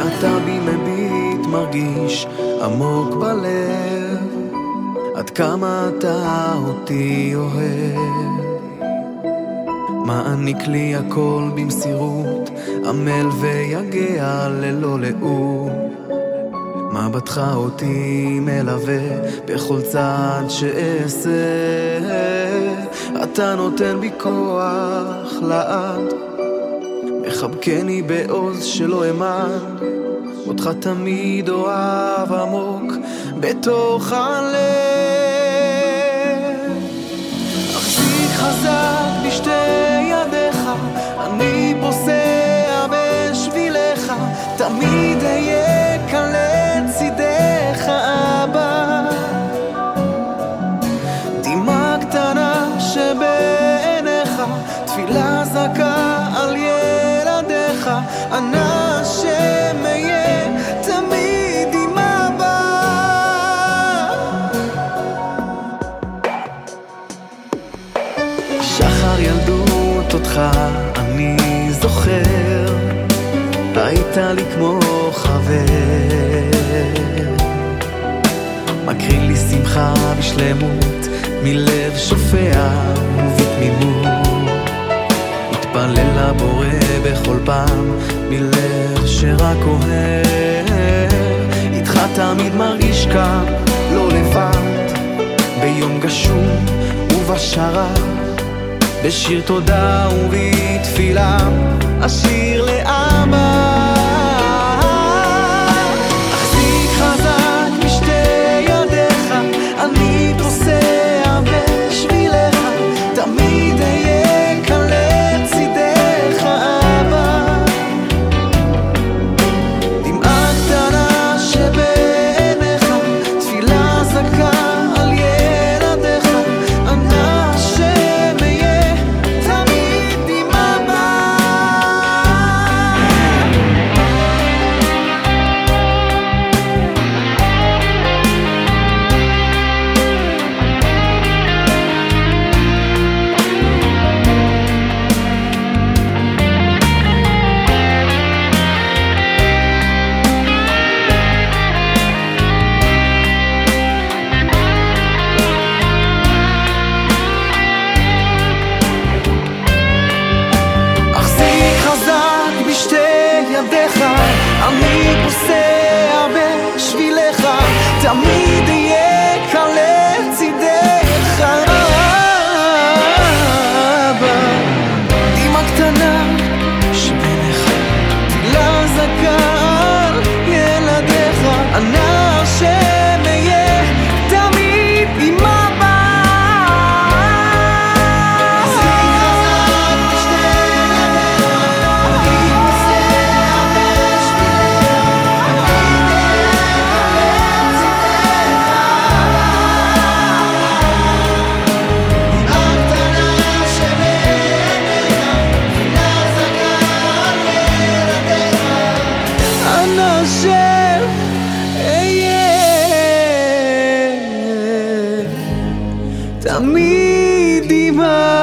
ואתה בי מביט מרגיש עמוק בלב עד כמה אתה אותי אוהב. מעניק לי הכל במסירות, עמל ויגע ללא לאות. מבטך אותי מלווה בכל צעד שאעשה. אתה נותן בי כוח לעד, מחבקני בעוז שלא אמד. אותך תמיד אוהב עמוק בתוך הלב. החזיק חזק בשתי ידיך, אני פוסע בשבילך, תמיד אהיה כאן לצידך אבא. דמעה קטנה שבעיניך, תפילה זכה על ילדיך, ענה השם אהיה תמיד עם אבא. שחר ילדות אותך אני זוכר, היית לי כמו חבר, מקריא לי שמחה בשלמות מלב שופע ובתמימות. מתפלל לבורא בכל פעם מלב שרק אוהב. איתך תמיד מרגיש כאן לא לבד, ביום גשום ובשרת, בשיר תודה ובתפילה אשיר לאבא. החזיק חזק בשתי ידיך, אני פוסע בשבילך, תמיד אהיה כאן לצידך אבא. דמעה קטנה שבעיניך, תפילה זכה על ילדיך, ענה השם אהיה תמיד עם אבא. אני פוסע בשבילך, תמיד אהיה כאן לצידך אבא. דמעה קטנה שבעיניך, תפילה זכה על ילדיך, ענה השם אהיה תמיד עם אבא. תמיד עם